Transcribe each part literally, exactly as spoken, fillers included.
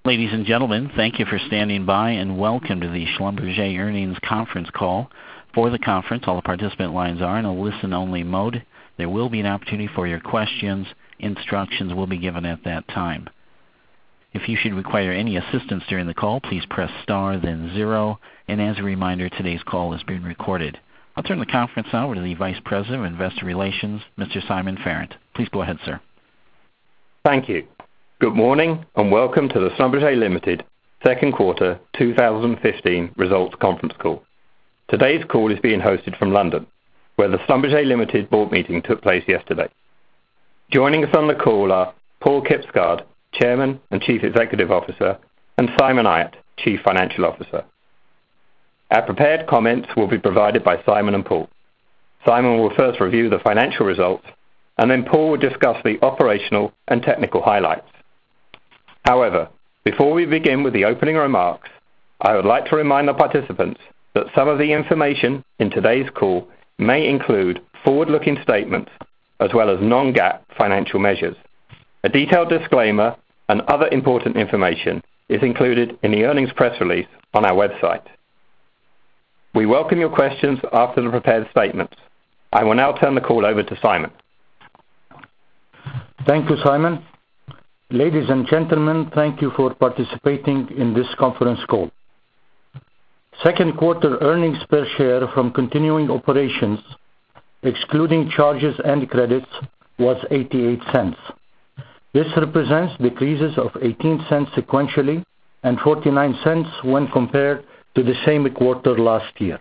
Ladies and gentlemen, thank you for standing by and welcome to the Schlumberger Earnings Conference Call. For the conference, all the participant lines are in a listen-only mode. There will be an opportunity for your questions. Instructions will be given at that time. If you should require any assistance during the call, please press star then zero. And as a reminder, today's call is being recorded. I'll turn the conference over to the Vice President of Investor Relations, Mister Simon Farrant. Please go ahead, sir. Thank you. Good morning and welcome to the Schlumberger Limited second quarter two thousand fifteen results conference call. Today's call is being hosted from London, where the Schlumberger Limited board meeting took place yesterday. Joining us on the call are Paal Kibsgaard, Chairman and Chief Executive Officer, and Simon Ayat, Chief Financial Officer. Our prepared comments will be provided by Simon and Paal. Simon will first review the financial results, and then Paal will discuss the operational and technical highlights. However, before we begin with the opening remarks, I would like to remind the participants that some of the information in today's call may include forward-looking statements as well as non-GAAP financial measures. A detailed disclaimer and other important information is included in the earnings press release on our website. We welcome your questions after the prepared statements. I will now turn the call over to Simon. Thank you, Simon. Ladies and gentlemen, thank you for participating in this conference call. Second quarter earnings per share from continuing operations, excluding charges and credits, was eighty-eight cents. This represents decreases of eighteen cents sequentially and forty-nine cents when compared to the same quarter last year.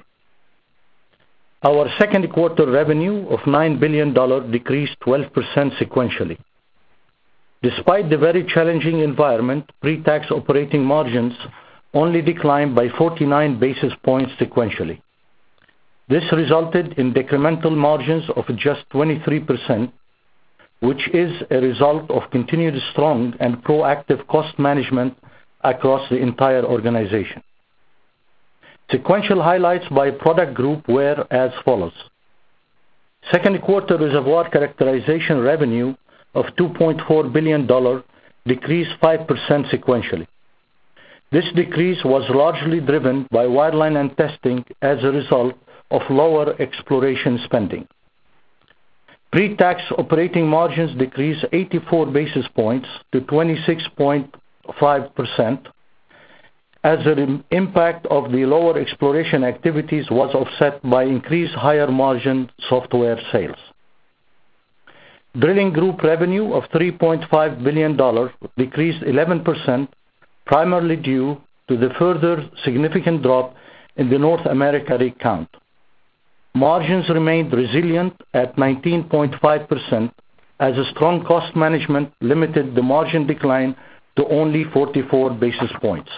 Our second quarter revenue of nine billion dollars decreased twelve percent sequentially. Despite the very challenging environment, pre-tax operating margins only declined by forty-nine basis points sequentially. This resulted in decremental margins of just twenty-three percent, which is a result of continued strong and proactive cost management across the entire organization. Sequential highlights by product group were as follows. Second quarter reservoir characterization revenue of two point four billion dollars decreased five percent sequentially. This decrease was largely driven by wireline and testing as a result of lower exploration spending. Pre-tax operating margins decreased eighty-four basis points to twenty-six point five percent as the impact of the lower exploration activities was offset by increased higher margin software sales. Drilling group revenue of three point five billion dollars decreased eleven percent, primarily due to the further significant drop in the North America rig count. Margins remained resilient at nineteen point five percent as a strong cost management limited the margin decline to only forty-four basis points.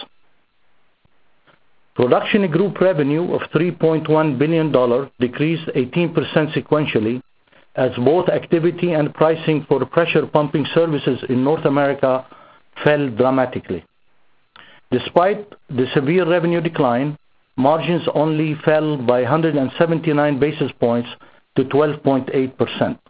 Production group revenue of three point one billion dollars decreased eighteen percent sequentially as both activity and pricing for pressure pumping services in North America fell dramatically. Despite the severe revenue decline, margins only fell by one hundred seventy-nine basis points to twelve point eight percent.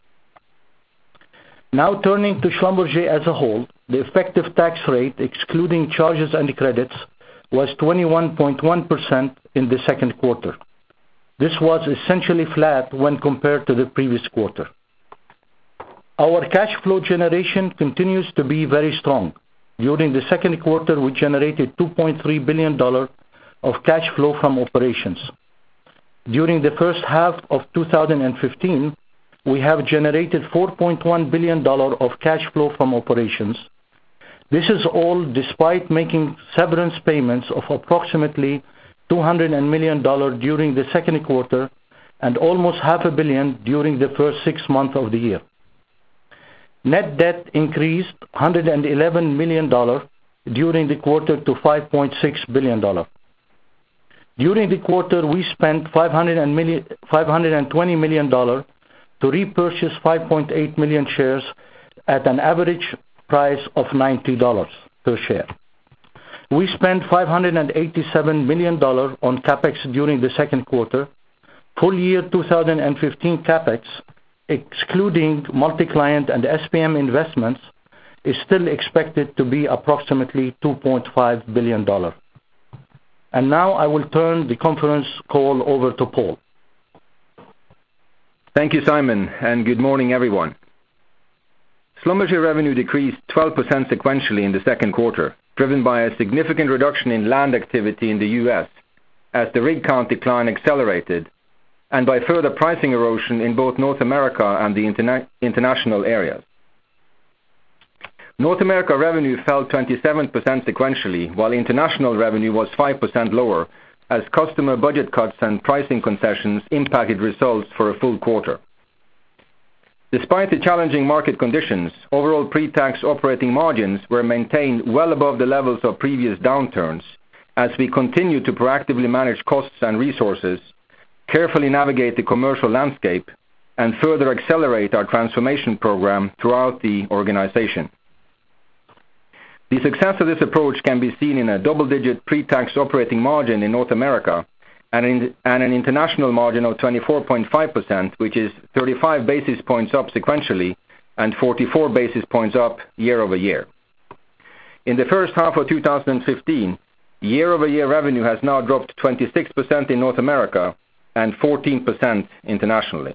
Now turning to Schlumberger as a whole, the effective tax rate, excluding charges and credits, was twenty-one point one percent in the second quarter. This was essentially flat when compared to the previous quarter. Our cash flow generation continues to be very strong. During the second quarter, we generated two point three billion dollars of cash flow from operations. During the first half of two thousand fifteen, we have generated four point one billion dollars of cash flow from operations. This is all despite making severance payments of approximately two hundred million dollars during the second quarter and almost half a billion during the first six months of the year. Net debt increased one hundred eleven million dollars during the quarter to five point six billion dollars. During the quarter, we spent five hundred twenty million dollars to repurchase five point eight million shares at an average price of ninety dollars per share. We spent five hundred eighty-seven million dollars on CapEx during the second quarter. Full year two thousand fifteen CapEx, excluding multi-client and S P M investments, is still expected to be approximately two point five billion dollars. And now I will turn the conference call over to Paul. Thank you, Simon, and good morning, everyone. Schlumberger revenue decreased twelve percent sequentially in the second quarter, driven by a significant reduction in land activity in the U S as the rig count decline accelerated, and by further pricing erosion in both North America and the interna- international areas. North America revenue fell twenty-seven percent sequentially, while international revenue was five percent lower as customer budget cuts and pricing concessions impacted results for a full quarter. Despite the challenging market conditions, overall pre-tax operating margins were maintained well above the levels of previous downturns as we continue to proactively manage costs and resources, carefully navigate the commercial landscape, and further accelerate our transformation program throughout the organization. The success of this approach can be seen in a double-digit pre-tax operating margin in North America and, in, and an international margin of twenty-four point five percent, which is thirty-five basis points up sequentially and forty-four basis points up year over year. In the first half of two thousand fifteen, year-over-year revenue has now dropped twenty-six percent in North America and fourteen percent internationally.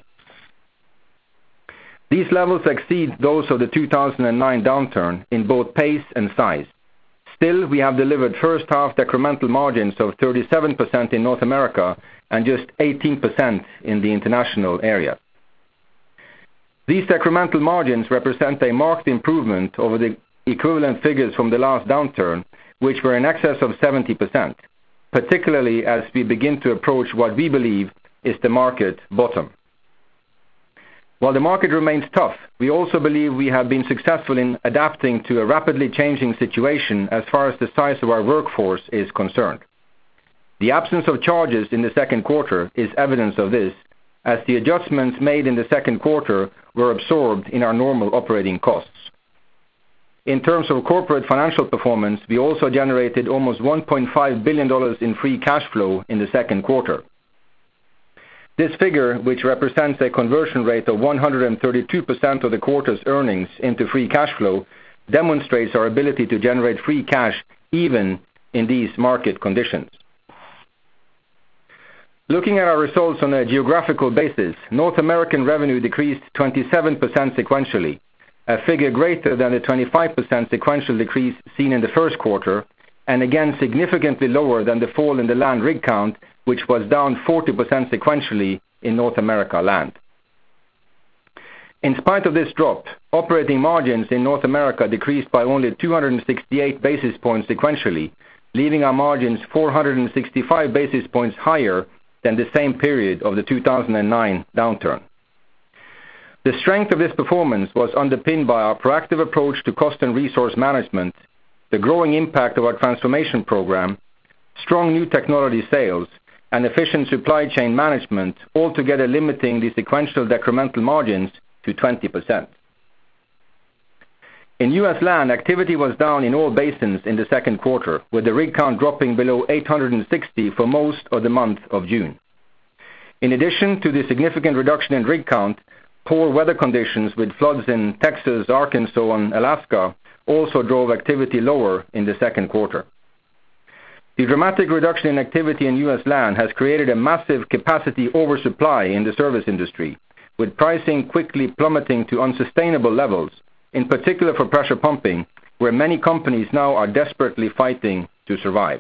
These levels exceed those of the two thousand nine downturn in both pace and size. Still, we have delivered first half decremental margins of thirty-seven percent in North America and just eighteen percent in the international area. These decremental margins represent a marked improvement over the equivalent figures from the last downturn, which were in excess of seventy percent, particularly as we begin to approach what we believe is the market bottom. While the market remains tough, we also believe we have been successful in adapting to a rapidly changing situation as far as the size of our workforce is concerned. The absence of charges in the second quarter is evidence of this, as the adjustments made in the second quarter were absorbed in our normal operating costs. In terms of corporate financial performance, we also generated almost one point five billion dollars in free cash flow in the second quarter. This figure, which represents a conversion rate of one hundred thirty-two percent of the quarter's earnings into free cash flow, demonstrates our ability to generate free cash even in these market conditions. Looking at our results on a geographical basis, North American revenue decreased twenty-seven percent sequentially, a figure greater than the twenty-five percent sequential decrease seen in the first quarter, and again significantly lower than the fall in the land rig count, which was down forty percent sequentially in North America land. In spite of this drop, operating margins in North America decreased by only two hundred sixty-eight basis points sequentially, leaving our margins four hundred sixty-five basis points higher than the same period of the two thousand nine downturn. The strength of this performance was underpinned by our proactive approach to cost and resource management, the growing impact of our transformation program, strong new technology sales, and efficient supply chain management, altogether limiting the sequential decremental margins to twenty percent. In U S land, activity was down in all basins in the second quarter, with the rig count dropping below eight hundred sixty for most of the month of June. In addition to the significant reduction in rig count, poor weather conditions with floods in Texas, Arkansas, and Alaska also drove activity lower in the second quarter. The dramatic reduction in activity in U S land has created a massive capacity oversupply in the service industry, with pricing quickly plummeting to unsustainable levels, in particular for pressure pumping, where many companies now are desperately fighting to survive.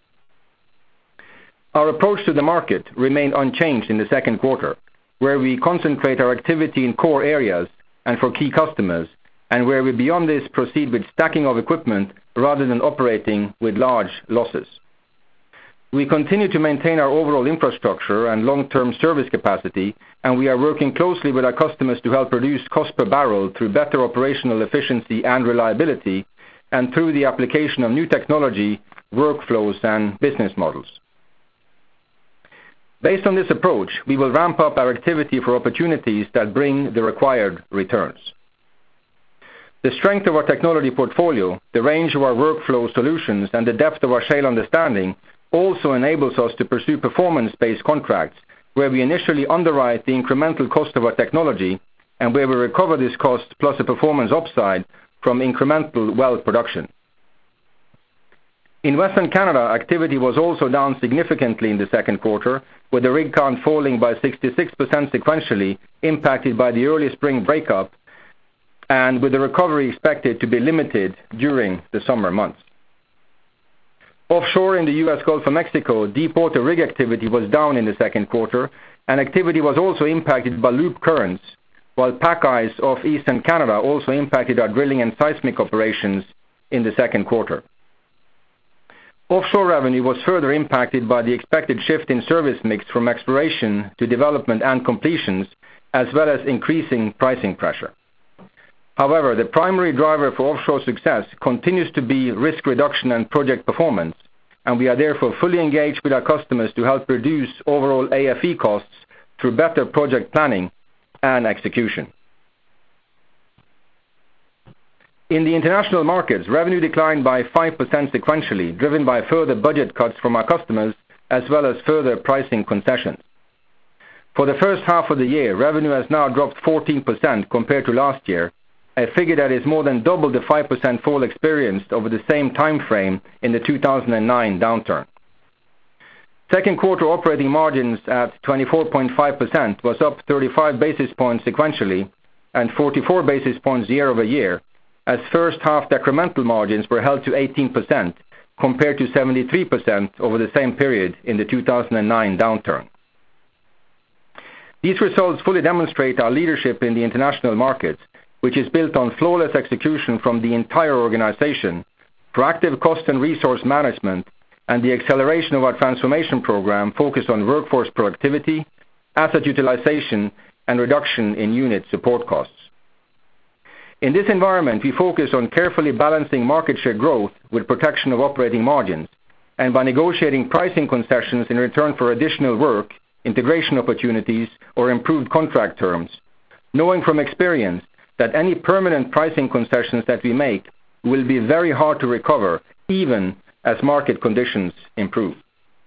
Our approach to the market remained unchanged in the second quarter, where we concentrate our activity in core areas and for key customers, and where we beyond this proceed with stacking of equipment rather than operating with large losses. We continue to maintain our overall infrastructure and long-term service capacity, and we are working closely with our customers to help reduce cost per barrel through better operational efficiency and reliability, and through the application of new technology, workflows, and business models. Based on this approach, we will ramp up our activity for opportunities that bring the required returns. The strength of our technology portfolio, the range of our workflow solutions, and the depth of our shale understanding also enables us to pursue performance-based contracts where we initially underwrite the incremental cost of our technology and where we recover this cost plus a performance upside from incremental well production. In Western Canada, activity was also down significantly in the second quarter, with the rig count falling by sixty-six percent sequentially, impacted by the early spring breakup, and with the recovery expected to be limited during the summer months. Offshore in the U S Gulf of Mexico, deepwater rig activity was down in the second quarter, and activity was also impacted by loop currents, while pack ice off eastern Canada also impacted our drilling and seismic operations in the second quarter. Offshore revenue was further impacted by the expected shift in service mix from exploration to development and completions, as well as increasing pricing pressure. However, the primary driver for offshore success continues to be risk reduction and project performance, and we are therefore fully engaged with our customers to help reduce overall A F E costs through better project planning and execution. In the international markets, revenue declined by five percent sequentially, driven by further budget cuts from our customers, as well as further pricing concessions. For the first half of the year, revenue has now dropped fourteen percent compared to last year, a figure that is more than double the five percent fall experienced over the same time frame in the two thousand nine downturn. Second quarter operating margins at twenty-four point five percent was up thirty-five basis points sequentially and forty-four basis points year over year, as first half decremental margins were held to eighteen percent compared to seventy-three percent over the same period in the two thousand nine downturn. These results fully demonstrate our leadership in the international markets, which is built on flawless execution from the entire organization, proactive cost and resource management, and the acceleration of our transformation program focused on workforce productivity, asset utilization, and reduction in unit support costs. In this environment, we focus on carefully balancing market share growth with protection of operating margins, and by negotiating pricing concessions in return for additional work, integration opportunities, or improved contract terms, knowing from experience that any permanent pricing concessions that we make will be very hard to recover, even as market conditions improve.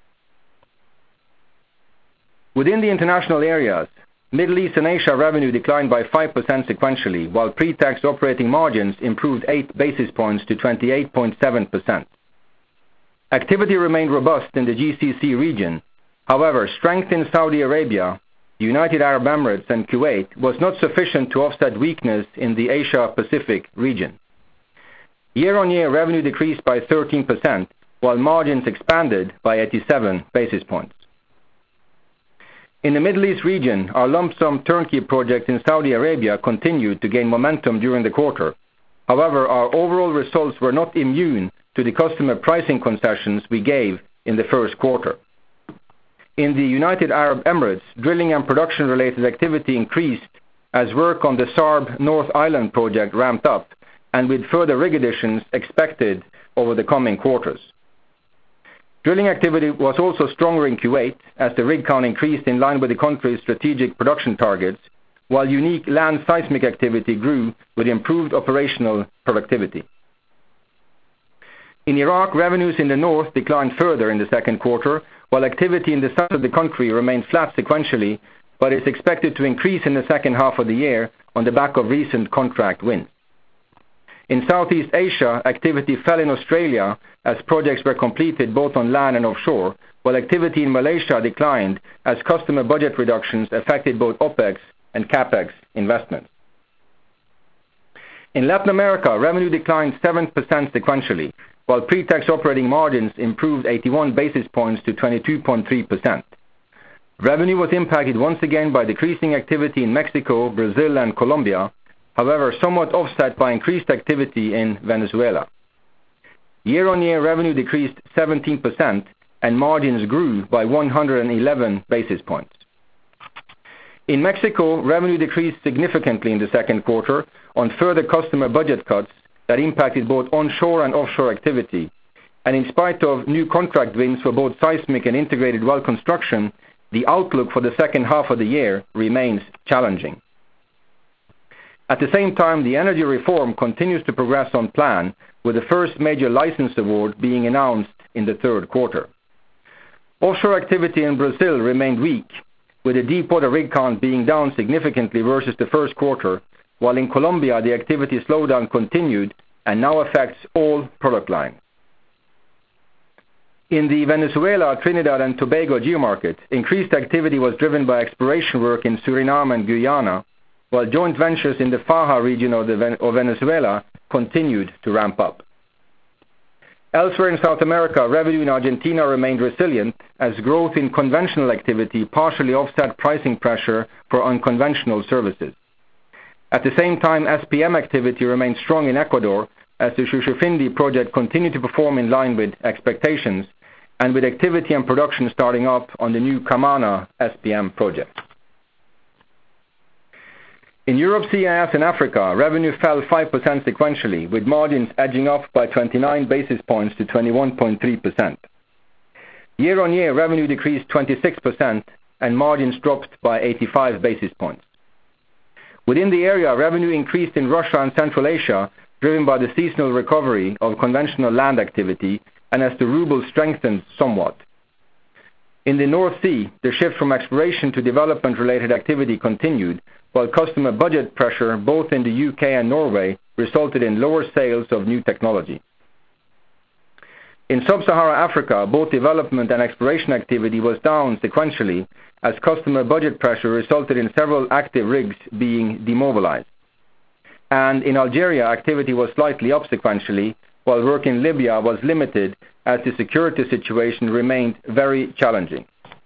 Within the international areas, Middle East and Asia revenue declined by five percent sequentially, while pre-tax operating margins improved eight basis points to twenty-eight point seven percent. Activity remained robust in the G C C region. However, strength in Saudi Arabia, United Arab Emirates, and Kuwait was not sufficient to offset weakness in the Asia-Pacific region. Year-on-year revenue decreased by thirteen percent, while margins expanded by eighty-seven basis points. In the Middle East region, our lump sum turnkey project in Saudi Arabia continued to gain momentum during the quarter. However, our overall results were not immune to the customer pricing concessions we gave in the first quarter. In the United Arab Emirates, drilling and production-related activity increased as work on the S A R B North Island project ramped up, and with further rig additions expected over the coming quarters. Drilling activity was also stronger in Kuwait as the rig count increased in line with the country's strategic production targets, while unique land seismic activity grew with improved operational productivity. In Iraq, revenues in the north declined further in the second quarter, while activity in the south of the country remained flat sequentially, but is expected to increase in the second half of the year on the back of recent contract wins. In Southeast Asia, activity fell in Australia as projects were completed both on land and offshore, while activity in Malaysia declined as customer budget reductions affected both OPEX and CAPEX investments. In Latin America, revenue declined seven percent sequentially, while pre-tax operating margins improved eighty-one basis points to twenty-two point three percent. Revenue was impacted once again by decreasing activity in Mexico, Brazil, and Colombia, however somewhat offset by increased activity in Venezuela. Year-on-year revenue decreased seventeen percent and margins grew by one hundred eleven basis points. In Mexico, revenue decreased significantly in the second quarter on further customer budget cuts that impacted both onshore and offshore activity, and in spite of new contract wins for both seismic and integrated well construction, the outlook for the second half of the year remains challenging. At the same time, the energy reform continues to progress on plan, with the first major license award being announced in the third quarter. Offshore activity in Brazil remained weak, with the deepwater rig count being down significantly versus the first quarter, while in Colombia the activity slowdown continued and now affects all product lines. In the Venezuela, Trinidad and Tobago geomarket, increased activity was driven by exploration work in Suriname and Guyana, while joint ventures in the Faja region of, the Ven- of Venezuela continued to ramp up. Elsewhere in South America, revenue in Argentina remained resilient as growth in conventional activity partially offset pricing pressure for unconventional services. At the same time, S P M activity remained strong in Ecuador as the Shushufindi project continued to perform in line with expectations, and with activity and production starting up on the new Camana S P M project. In Europe, C I S and Africa, revenue fell five percent sequentially, with margins edging up by twenty-nine basis points to twenty-one point three percent. Year-on-year, revenue decreased twenty-six percent and margins dropped by eighty-five basis points. Within the area, revenue increased in Russia and Central Asia, driven by the seasonal recovery of conventional land activity and as the ruble strengthened somewhat. In the North Sea, the shift from exploration to development-related activity continued, while customer budget pressure both in the U K and Norway resulted in lower sales of new technology. In Sub-Saharan Africa, both development and exploration activity was down sequentially as customer budget pressure resulted in several active rigs being demobilized. And in Algeria, activity was slightly up sequentially, while work in Libya was limited as the security situation remained very challenging.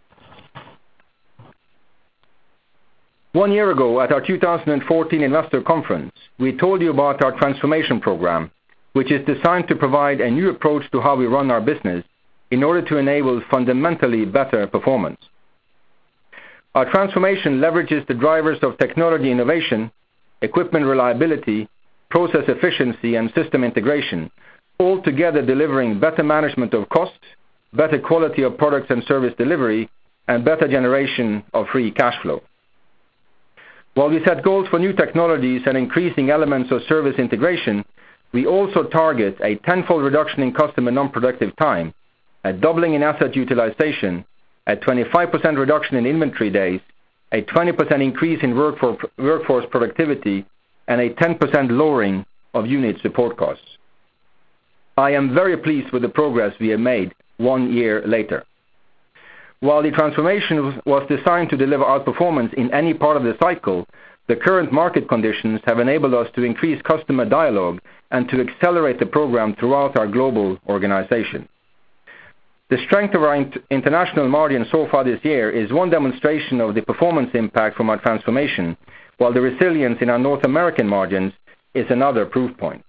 One year ago at our two thousand fourteen Investor Conference, we told you about our transformation program, which is designed to provide a new approach to how we run our business in order to enable fundamentally better performance. Our transformation leverages the drivers of technology innovation, equipment reliability, process efficiency, and system integration, all together delivering better management of costs, better quality of products and service delivery, and better generation of free cash flow. While we set goals for new technologies and increasing elements of service integration, we also target a tenfold reduction in customer non-productive time, a doubling in asset utilization, a twenty-five percent reduction in inventory days, a twenty percent increase in workforce productivity, and a ten percent lowering of unit support costs. I am very pleased with the progress we have made one year later. While the transformation was designed to deliver outperformance in any part of the cycle, the current market conditions have enabled us to increase customer dialogue and to accelerate the program throughout our global organization. The strength of our international margin so far this year is one demonstration of the performance impact from our transformation, while the resilience in our North American margins is another proof point.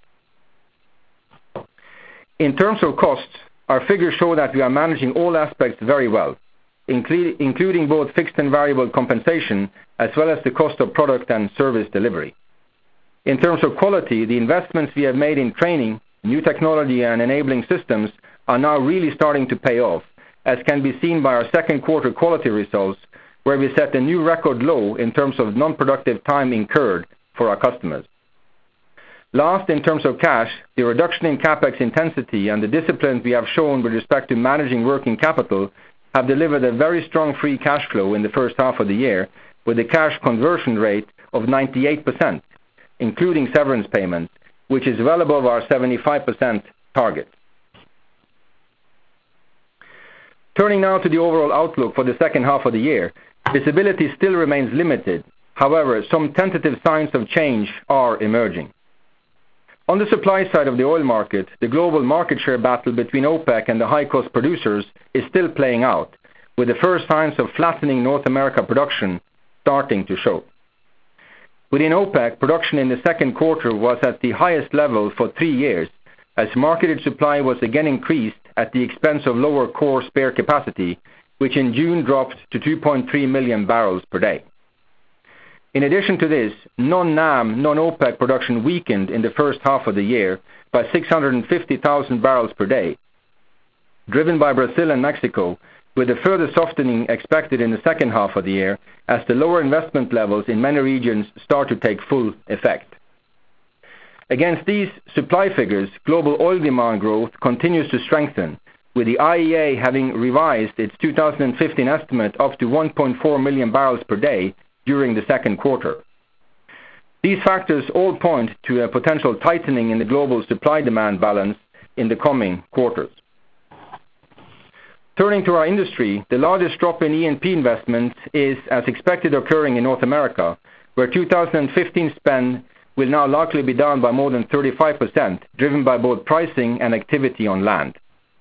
In terms of costs, our figures show that we are managing all aspects very well, including both fixed and variable compensation, as well as the cost of product and service delivery. In terms of quality, the investments we have made in training, new technology, and enabling systems are now really starting to pay off, as can be seen by our second quarter quality results, where we set a new record low in terms of non-productive time incurred for our customers. Last, in terms of cash, the reduction in CapEx intensity and the disciplines we have shown with respect to managing working capital have delivered a very strong free cash flow in the first half of the year, with a cash conversion rate of ninety-eight percent, including severance payments, which is well above our seventy-five percent target. Turning now to the overall outlook for the second half of the year, visibility still remains limited. However, some tentative signs of change are emerging. On the supply side of the oil market, the global market share battle between OPEC and the high-cost producers is still playing out, with the first signs of flattening North America production starting to show. Within OPEC, production in the second quarter was at the highest level for three years, as marketed supply was again increased at the expense of lower core spare capacity, which in June dropped to two point three million barrels per day. In addition to this, non-NAM, non-OPEC production weakened in the first half of the year by six hundred fifty thousand barrels per day, driven by Brazil and Mexico, with a further softening expected in the second half of the year as the lower investment levels in many regions start to take full effect. Against these supply figures, global oil demand growth continues to strengthen, with the I E A having revised its two thousand fifteen estimate up to one point four million barrels per day during the second quarter. These factors all point to a potential tightening in the global supply-demand balance in the coming quarters. Turning to our industry, the largest drop in E and P investments is, as expected, occurring in North America, where two thousand fifteen spend will now likely be down by more than thirty-five percent, driven by both pricing and activity on land.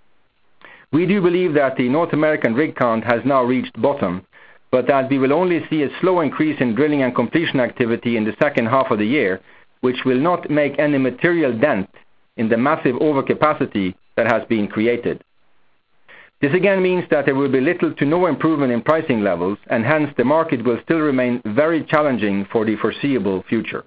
We do believe that the North American rig count has now reached bottom, but that we will only see a slow increase in drilling and completion activity in the second half of the year, which will not make any material dent in the massive overcapacity that has been created. This again means that there will be little to no improvement in pricing levels, and hence the market will still remain very challenging for the foreseeable future.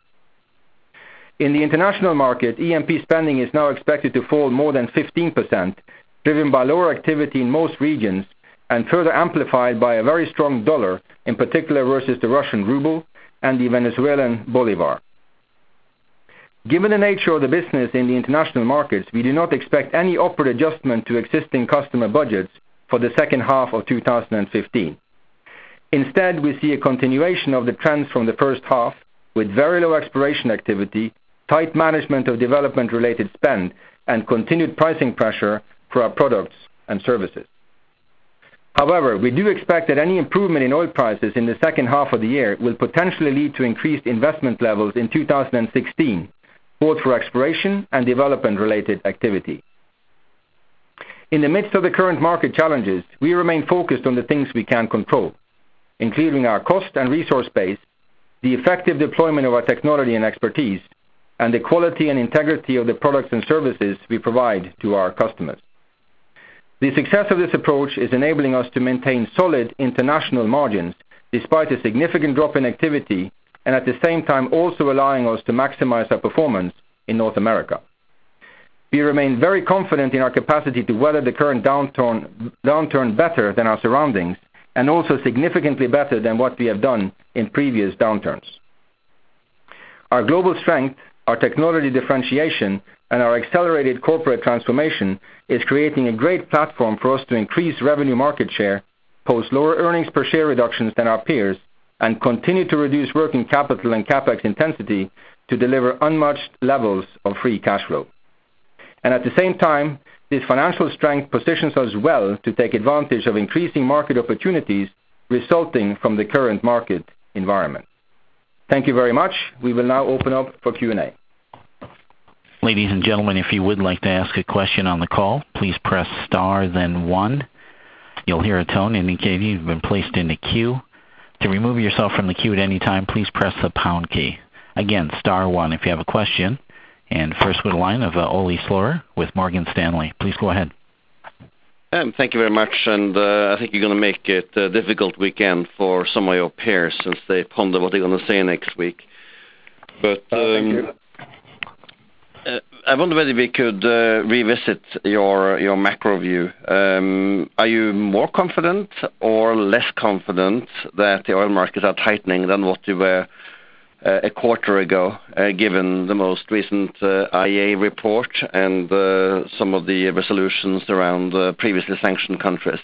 In the international market, E and P spending is now expected to fall more than fifteen percent, driven by lower activity in most regions and further amplified by a very strong dollar, in particular versus the Russian ruble and the Venezuelan bolivar. Given the nature of the business in the international markets, we do not expect any upward adjustment to existing customer budgets for the second half of two thousand fifteen. Instead, we see a continuation of the trends from the first half, with very low exploration activity, tight management of development-related spend, and continued pricing pressure for our products and services. However, we do expect that any improvement in oil prices in the second half of the year will potentially lead to increased investment levels in two thousand sixteen, both for exploration and development-related activity. In the midst of the current market challenges, we remain focused on the things we can control, including our cost and resource base, the effective deployment of our technology and expertise, and the quality and integrity of the products and services we provide to our customers. The success of this approach is enabling us to maintain solid international margins despite a significant drop in activity, and at the same time also allowing us to maximize our performance in North America. We remain very confident in our capacity to weather the current downturn, downturn better than our surroundings, and also significantly better than what we have done in previous downturns. Our global strength, our technology differentiation, and our accelerated corporate transformation is creating a great platform for us to increase revenue market share, post lower earnings per share reductions than our peers, and continue to reduce working capital and CapEx intensity to deliver unmatched levels of free cash flow. And at the same time, this financial strength positions us well to take advantage of increasing market opportunities resulting from the current market environment. Thank you very much. We will now open up for Q and A. Ladies and gentlemen, if you would like to ask a question on the call, please press star then one. You'll hear a tone indicating you've been placed in the queue. To remove yourself from the queue at any time, please press the pound key. Again, star one if you have a question. And first with a line of uh, Ole Slorer with Morgan Stanley. Please go ahead. Um, thank you very much, and uh, I think you're going to make it a difficult weekend for some of your peers since they ponder what they're going to say next week. But um, uh, thank you. Uh, I wonder whether we could uh, revisit your your macro view. Um, are you more confident or less confident that the oil markets are tightening than what you were uh, a quarter ago, uh, given the most recent uh, I E A report and uh, some of the resolutions around uh, previously sanctioned countries?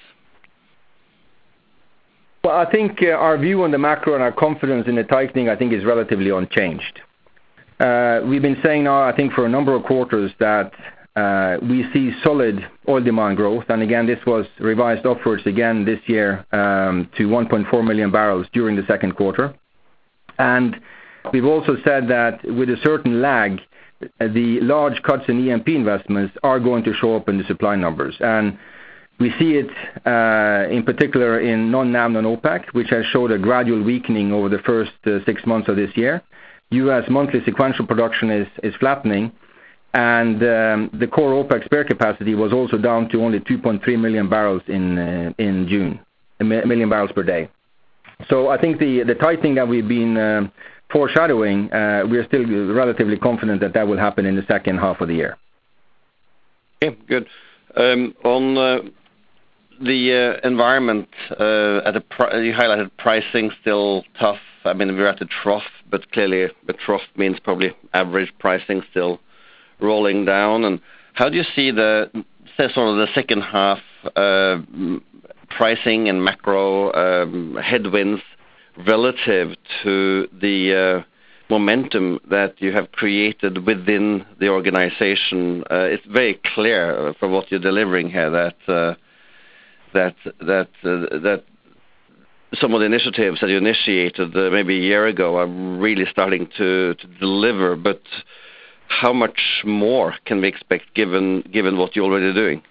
Well, I think uh, our view on the macro and our confidence in the tightening, I think, is relatively unchanged. Uh, we've been saying now, I think, for a number of quarters that uh, we see solid oil demand growth, and again, this was revised upwards again this year um, to one point four million barrels during the second quarter. And we've also said that with a certain lag, the large cuts in E and P investments are going to show up in the supply numbers. And we see it uh, in particular in non-NAM, non-OPEC, which has showed a gradual weakening over the first uh, six months of this year. U S monthly sequential production is, is flattening, and um, the core OPEC spare capacity was also down to only two point three million barrels in uh, in June, a million barrels per day. So I think the, the tightening that we've been uh, foreshadowing, uh, we're still relatively confident that that will happen in the second half of the year. Okay, good. Um, on uh, the uh, environment, uh, at the pri- you highlighted pricing still tough. I mean, we're at the trough, but clearly the trough means probably average pricing still rolling down. And how do you see the, say, sort of the second half uh, pricing and macro um, headwinds relative to the uh, momentum that you have created within the organization. Uh, it's very clear from what you're delivering here that uh, that that uh, that some of the initiatives that you initiated uh, maybe a year ago are really starting to, to deliver. But how much more can we expect given given what you're already doing?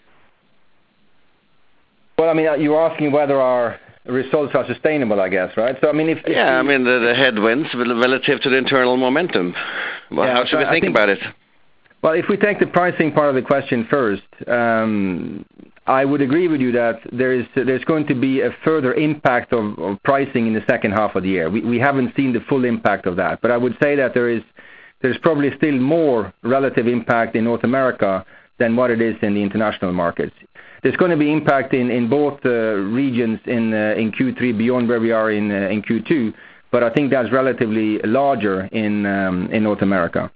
Well, I mean, you're asking whether our results are sustainable, I guess, right? So, I mean, if, if yeah, we, I mean, the, the headwinds relative to the internal momentum. Well, yeah, how should so we think, think about it? Well, if we take the pricing part of the question first, um, I would agree with you that there is there's going to be a further impact of, of pricing in the second half of the year. We we haven't seen the full impact of that, but I would say that there is there's probably still more relative impact in North America than what it is in the international markets. There's going to be impact in, in both uh, regions in uh, in Q three beyond where we are in uh, in Q two, but I think that's relatively larger in um, in North America.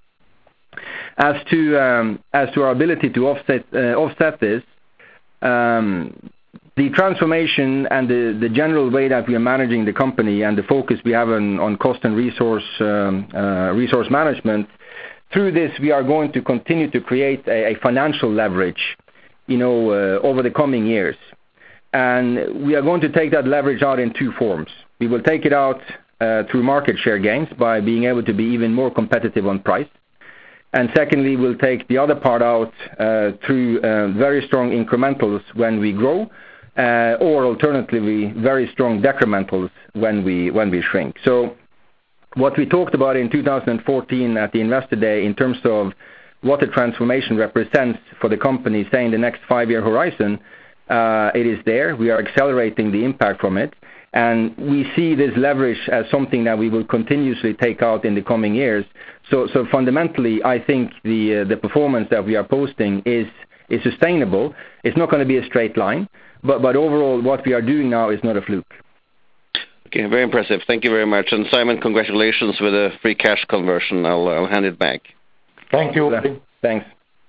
As to um, as to our ability to offset uh, offset this, um, the transformation and the, the general way that we are managing the company and the focus we have on, on cost and resource um, uh, resource management, through this we are going to continue to create a, a financial leverage, you know, uh, over the coming years. And we are going to take that leverage out in two forms. We will take it out uh, through market share gains by being able to be even more competitive on price. And secondly, we'll take the other part out uh, through uh, very strong incrementals when we grow, uh, or alternatively, very strong decrementals when we when we shrink. So what we talked about in two thousand fourteen at the Investor Day in terms of what the transformation represents for the company, say in the next five-year horizon, uh, it is there. We are accelerating the impact from it. And we see this leverage as something that we will continuously take out in the coming years. So, so fundamentally, I think the uh, the performance that we are posting is is sustainable. It's not going to be a straight line, but but overall, what we are doing now is not a fluke. Okay, very impressive. Thank you very much. And Simon, congratulations with a free cash conversion. I'll I'll hand it back. Thank you. Thanks.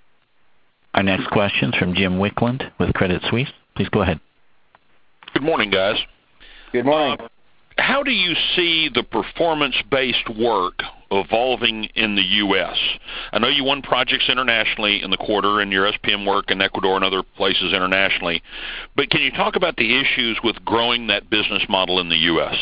Our next question is from Jim Wickland with Credit Suisse. Please go ahead. Good morning, guys. Good morning. Uh, how do you see the performance-based work evolving in the U S? I know you won projects internationally in the quarter in your S P M work in Ecuador and other places internationally, but can you talk about the issues with growing that business model in the U S?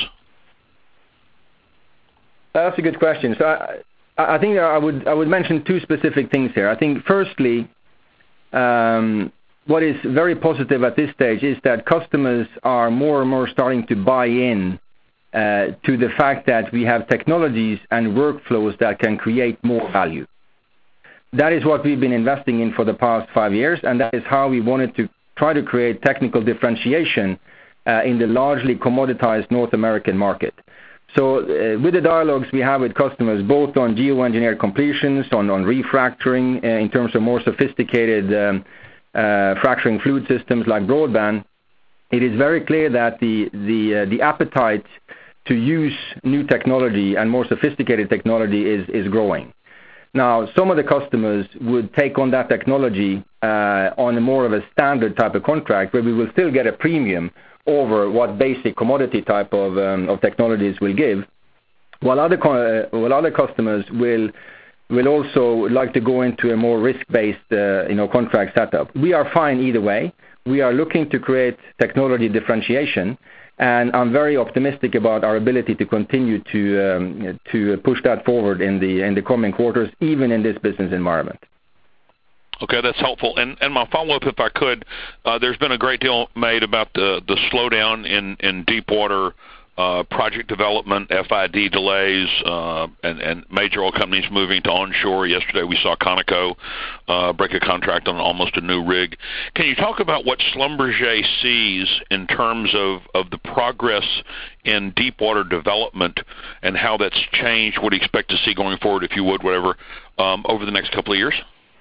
That's a good question. So I, I think I would I would mention two specific things here. I think firstly, um, what is very positive at this stage is that customers are more and more starting to buy in uh, to the fact that we have technologies and workflows that can create more value. That is what we've been investing in for the past five years, and that is how we wanted to try to create technical differentiation uh, in the largely commoditized North American market. So uh, with the dialogues we have with customers, both on geoengineered completions, on, on refracturing, uh, in terms of more sophisticated um, Uh, fracturing fluid systems like broadband, it is very clear that the the uh, the appetite to use new technology and more sophisticated technology is is growing. Now, some of the customers would take on that technology uh, on a more of a standard type of contract, where we will still get a premium over what basic commodity type of um, of technologies will give, while other uh, while other customers will. will also like to go into a more risk-based uh, you know, contract setup. We are fine either way. We are looking to create technology differentiation, and I'm very optimistic about our ability to continue to um, to push that forward in the in the coming quarters, even in this business environment. Okay, that's helpful. And and my follow-up, if I could, uh, there's been a great deal made about the, the slowdown in, in deep water Uh, project development, F I D delays, uh, and, and major oil companies moving to onshore. Yesterday we saw Conoco uh, break a contract on almost a new rig. Can you talk about what Schlumberger sees in terms of, of the progress in deep water development and how that's changed? What do you expect to see going forward, if you would, whatever, um, over the next couple of years?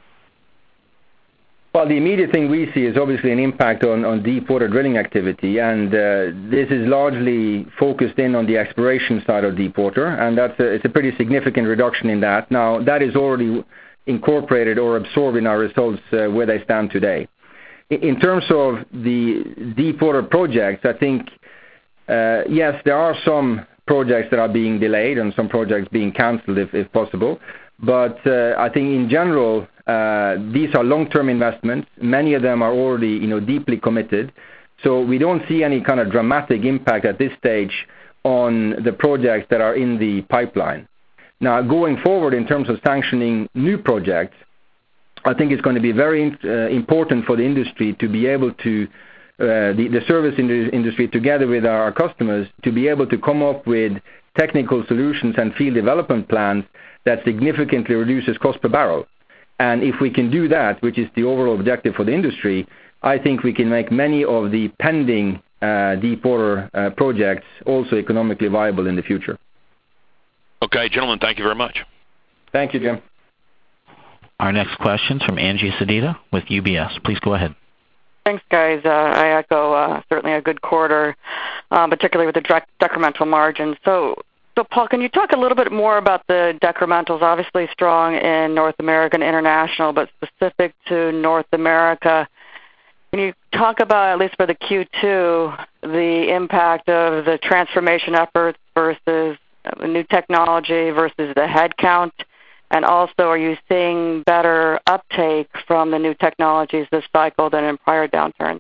Well, the immediate thing we see is obviously an impact on, on deep water drilling activity, and uh, this is largely focused in on the exploration side of deep water, and that's a, it's a pretty significant reduction in that. Now, that is already incorporated or absorbed in our results uh, where they stand today. In, in terms of the deep water projects, I think, uh, yes, there are some projects that are being delayed and some projects being canceled if, if possible. But uh, I think in general, uh, these are long-term investments. Many of them are already, you know, deeply committed. So we don't see any kind of dramatic impact at this stage on the projects that are in the pipeline. Now, going forward in terms of sanctioning new projects, I think it's going to be very uh, important for the industry to be able to, uh, the, the service industry together with our customers, to be able to come up with technical solutions and field development plans that significantly reduces cost per barrel. And if we can do that, which is the overall objective for the industry, I think we can make many of the pending uh, deepwater uh, projects also economically viable in the future. Okay, gentlemen, thank you very much. Thank you, Jim. Our next question is from Angie Sedita with U B S. Please go ahead. Thanks, guys. Uh, I echo uh, certainly a good quarter, uh, particularly with the direct decremental margins. So, so, Paul, can you talk a little bit more about the decrementals? Obviously strong in North America and international, but specific to North America. Can you talk about, at least for the Q two, the impact of the transformation efforts versus the new technology versus the headcount? And also, are you seeing better uptake from the new technologies this cycle than in prior downturns?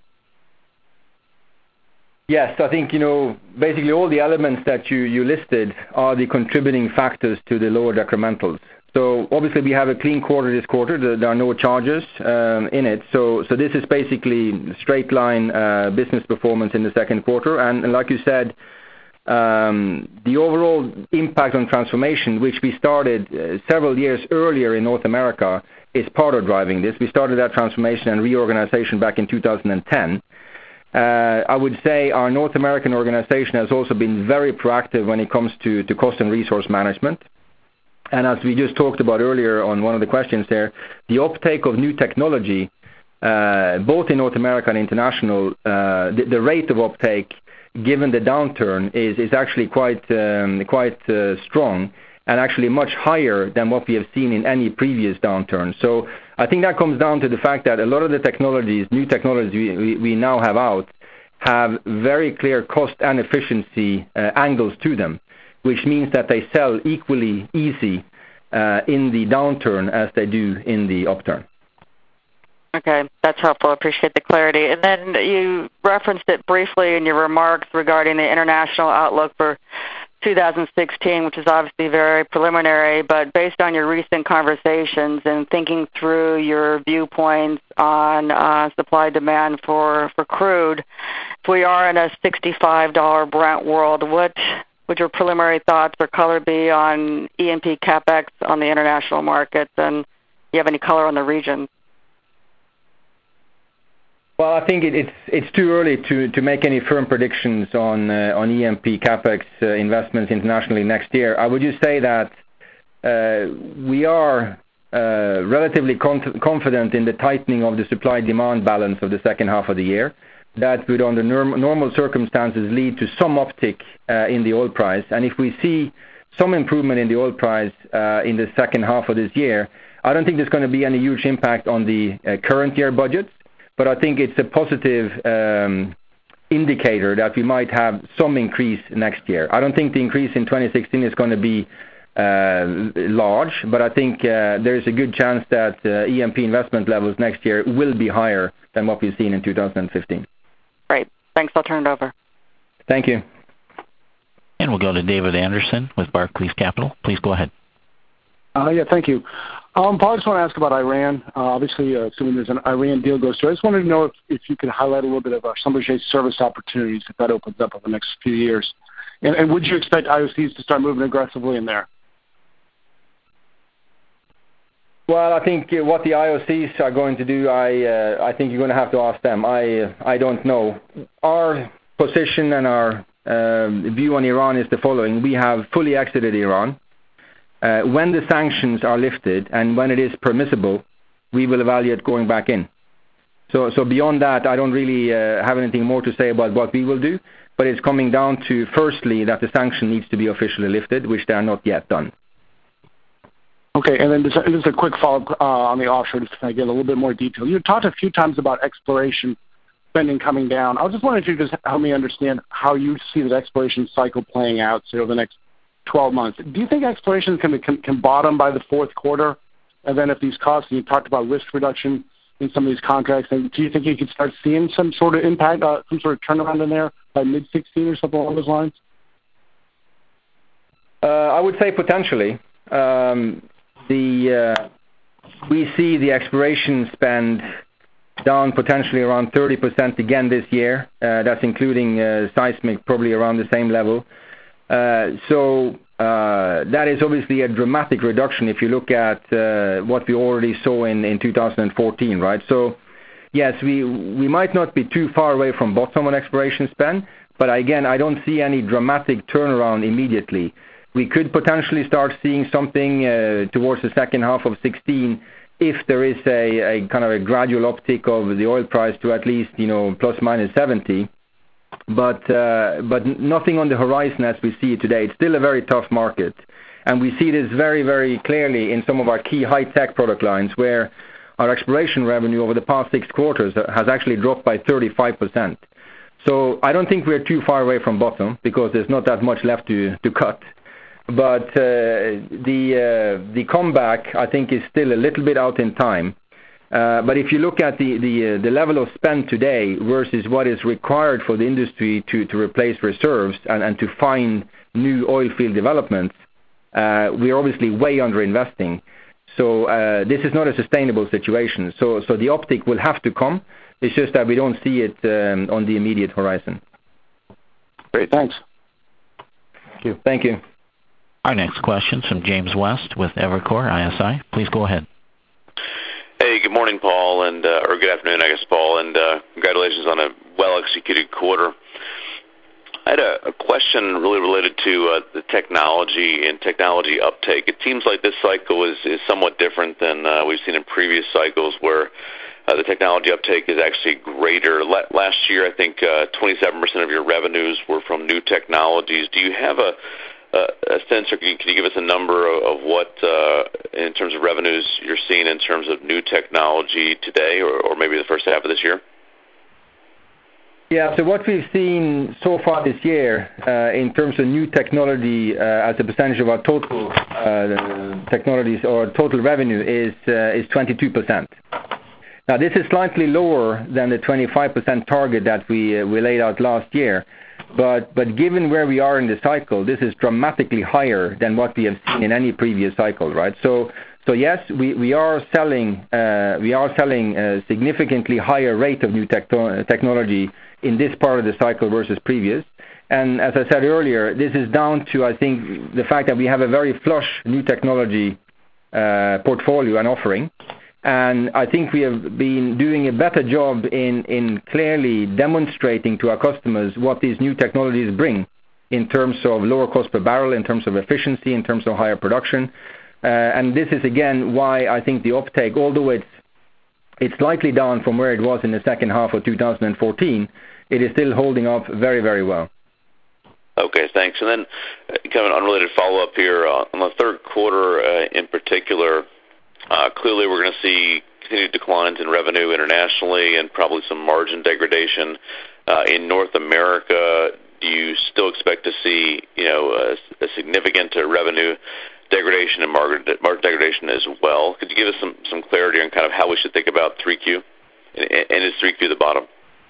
Yes, I think, you know, basically all the elements that you, you listed are the contributing factors to the lower decrementals. So obviously we have a clean quarter this quarter. There are no charges um, in it. So so this is basically straight line uh, business performance in the second quarter. And, and like you said, um, the overall impact on transformation, which we started uh, several years earlier in North America, is part of driving this. We started that transformation and reorganization back in two thousand ten. Uh, I would say our North American organization has also been very proactive when it comes to, to cost and resource management. And as we just talked about earlier on one of the questions there, the uptake of new technology, uh, both in North America and international, uh, the, the rate of uptake, given the downturn, is, is actually quite um, quite uh, strong and actually much higher than what we have seen in any previous downturn. So I think that comes down to the fact that a lot of the technologies, new technologies we, we, we now have out, have very clear cost and efficiency uh, angles to them, which means that they sell equally easy uh, in the downturn as they do in the upturn. Okay, that's helpful. I appreciate the clarity. And then you referenced it briefly in your remarks regarding the international outlook for two thousand sixteen, which is obviously very preliminary, but based on your recent conversations and thinking through your viewpoints on uh, supply-demand for, for crude, if we are in a sixty-five dollars Brent world, what would your preliminary thoughts or color be on E and P CapEx on the international markets, and do you have any color on the region? Well, I think it, it's it's too early to, to make any firm predictions on uh, on E and P CapEx uh, investments internationally next year. I would just say that uh, we are uh, relatively con- confident in the tightening of the supply-demand balance of the second half of the year. That would, under norm- normal circumstances, lead to some uptick uh, in the oil price. And if we see some improvement in the oil price uh, in the second half of this year, I don't think there's going to be any huge impact on the uh, current year budgets. But I think it's a positive um, indicator that we might have some increase next year. I don't think the increase in twenty sixteen is going to be uh, large, but I think uh, there is a good chance that uh, E and P investment levels next year will be higher than what we've seen in two thousand fifteen. Great. Thanks. I'll turn it over. Thank you. And we'll go to David Anderson with Barclays Capital. Please go ahead. Uh, yeah, thank you. Um, Paul, I just want to ask about Iran. Uh, obviously, uh, assuming there's an Iran deal goes through, I just wanted to know if, if you could highlight a little bit of our Schlumberger service opportunities if that opens up over the next few years. And, and would you expect I O Cs to start moving aggressively in there? Well, I think uh, what the I O Cs are going to do, I uh, I think you're going to have to ask them. I uh, I don't know. Our position and our uh, view on Iran is the following. We have fully exited Iran. Uh, when the sanctions are lifted and when it is permissible, we will evaluate going back in. So, so beyond that, I don't really uh, have anything more to say about what we will do, but it's coming down to, firstly, that the sanction needs to be officially lifted, which they are not yet done. Okay, and then just, just a quick follow-up uh, on the offshore, just to kind of get a little bit more detail. You talked a few times about exploration spending coming down. I was just wondering if you could just help me understand how you see the exploration cycle playing out, say, over the next twelve months. Do you think exploration can, can, can bottom by the fourth quarter? And then if these costs, and you talked about risk reduction in some of these contracts, and do you think you could start seeing some sort of impact, uh, some sort of turnaround in there by mid sixteen or something along those lines? Uh, I would say potentially. Um, the uh, we see the exploration spend down potentially around thirty percent again this year. Uh, that's including uh, seismic, probably around the same level. Uh, so uh, that is obviously a dramatic reduction if you look at uh, what we already saw in, in two thousand fourteen, right? So yes, we we might not be too far away from bottom on exploration spend, but again, I don't see any dramatic turnaround immediately. We could potentially start seeing something uh, towards the second half of sixteen if there is a, a kind of a gradual uptick of the oil price to at least, you know, plus minus seventy. But uh, but nothing on the horizon as we see it today. It's still a very tough market. And we see this very, very clearly in some of our key high-tech product lines where our exploration revenue over the past six quarters has actually dropped by thirty-five percent. So I don't think we're too far away from bottom because there's not that much left to, to cut. But uh, the uh, the comeback, I think, is still a little bit out in time. Uh, but if you look at the the, uh, the level of spend today versus what is required for the industry to, to replace reserves and, and to find new oil field developments, uh, we're obviously way under investing. So uh, this is not a sustainable situation. So so the uptick will have to come. It's just that we don't see it um, on the immediate horizon. Great, thanks. Thank you. Thank you. Our next question is from James West with Evercore I S I. Please go ahead. Hey, good morning, Paul, and uh, or good afternoon, I guess, Paul, and uh, congratulations on a well-executed quarter. I had a, a question really related to uh, the technology and technology uptake. It seems like this cycle is, is somewhat different than uh, we've seen in previous cycles where uh, the technology uptake is actually greater. La- last year, I think uh, twenty-seven percent of your revenues were from new technologies. Do you have a Uh, a sense, or can you, can you give us a number of, of what, uh, in terms of revenues, you're seeing in terms of new technology today, or, or maybe the first half of this year? Yeah, so what we've seen so far this year uh, in terms of new technology uh, as a percentage of our total uh, technologies or total revenue is uh, is twenty-two percent. Now, this is slightly lower than the twenty-five percent target that we uh, we laid out last year. But but given where we are in the cycle, this is dramatically higher than what we have seen in any previous cycle, right? So so yes, we, we are selling uh, we are selling a significantly higher rate of new techno- technology in this part of the cycle versus previous. And as I said earlier, this is down to, I think, the fact that we have a very flush new technology uh, portfolio and offering. And I think we have been doing a better job in, in clearly demonstrating to our customers what these new technologies bring in terms of lower cost per barrel, in terms of efficiency, in terms of higher production. Uh, and this is, again, why I think the uptake, although it's, it's slightly down from where it was in the second half of two thousand fourteen, it is still holding up very, very well. Okay, thanks. And then uh, kind of an unrelated follow-up here. Uh, on the third quarter uh, in particular, Uh, clearly, we're going to see continued declines in revenue internationally and probably some margin degradation uh, in North America. Do you still expect to see, you know, a, a significant uh, revenue degradation and margin, margin degradation as well? Could you give us some, some clarity on kind of how we should think about three Q? And, and is three Q the bottom?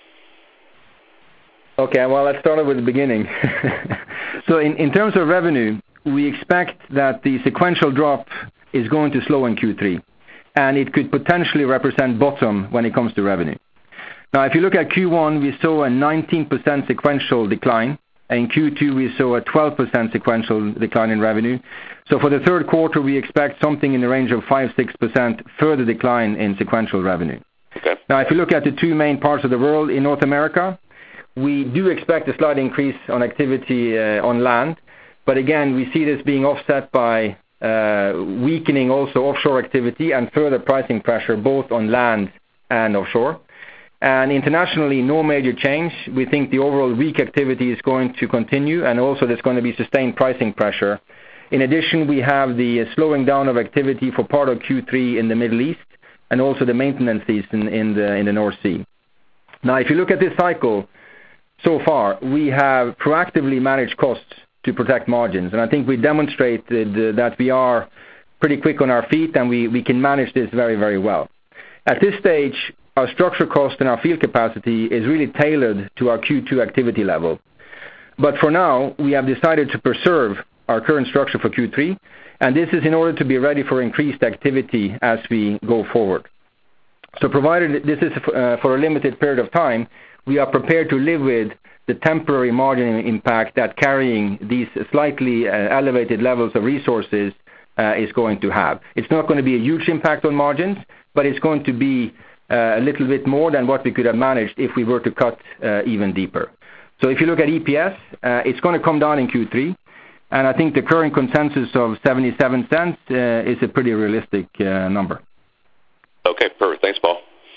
Okay, well, let's start with the beginning. So in, in terms of revenue, we expect that the sequential drop is going to slow in Q three, and it could potentially represent bottom when it comes to revenue. Now, if you look at Q one, we saw a nineteen percent sequential decline, and in Q two we saw a twelve percent sequential decline in revenue. So for the third quarter, we expect something in the range of five to six percent further decline in sequential revenue. Okay. Now, if you look at the two main parts of the world, in North America, we do expect a slight increase on activity uh, on land, but again, we see this being offset by Uh, weakening also offshore activity and further pricing pressure both on land and offshore. And internationally, no major change. We think the overall weak activity is going to continue, and also there's going to be sustained pricing pressure. In addition, we have the slowing down of activity for part of Q three in the Middle East, and also the maintenance season in the in the North Sea. Now, if you look at this cycle so far, we have proactively managed costs to protect margins, and I think we demonstrated that we are pretty quick on our feet and we, we can manage this very, very well. At this stage, our structure cost and our field capacity is really tailored to our Q two activity level. But for now, we have decided to preserve our current structure for Q three, and this is in order to be ready for increased activity as we go forward. So provided this is uh, for a limited period of time, we are prepared to live with the temporary margin impact that carrying these slightly uh, elevated levels of resources uh, is going to have. It's not going to be a huge impact on margins, but it's going to be uh, a little bit more than what we could have managed if we were to cut uh, even deeper. So if you look at E P S, uh, it's going to come down in Q three, and I think the current consensus of seventy-seven cents uh, is a pretty realistic uh, number. Okay, perfect. Thanks, Paul.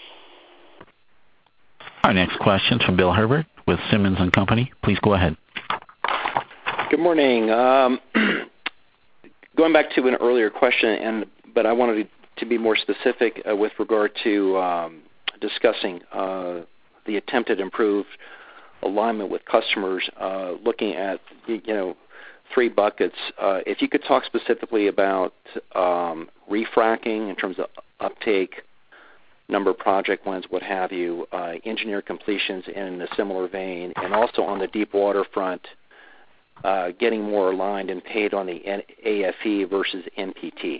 Our next question is from Bill Herbert with Simmons and Company. Please go ahead. Good morning. Um, going back to an earlier question, and but I wanted to be more specific uh, with regard to um, discussing uh, the attempted improved alignment with customers, uh, looking at you know three buckets. Uh, if you could talk specifically about um, refracking in terms of uptake, number of project wins, what have you, uh, engineer completions in a similar vein, and also on the deep water front, uh, getting more aligned and paid on the A F E versus N P T.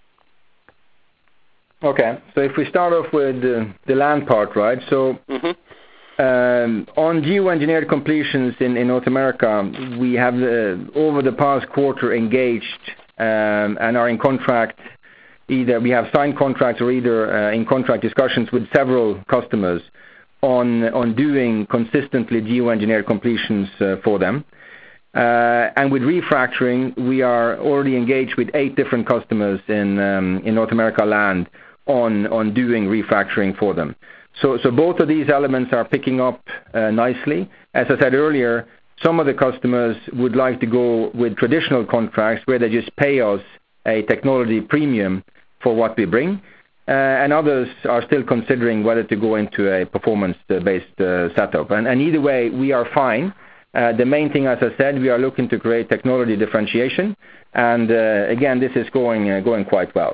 Okay, so if we start off with uh, the land part, right? So mm-hmm. um, on geoengineered completions in, in North America, we have uh, over the past quarter engaged um, and are in contract. Either we have signed contracts or either uh, in contract discussions with several customers on on doing consistently geoengineered completions uh, for them. Uh, and with refracturing, we are already engaged with eight different customers in um, in North America land on on doing refracturing for them. So so both of these elements are picking up uh, nicely. As I said earlier, some of the customers would like to go with traditional contracts where they just pay us a technology premium for what we bring, uh, and others are still considering whether to go into a performance-based uh, setup. And, and either way, we are fine. Uh, the main thing, as I said, we are looking to create technology differentiation, and uh, again, this is going uh, going quite well.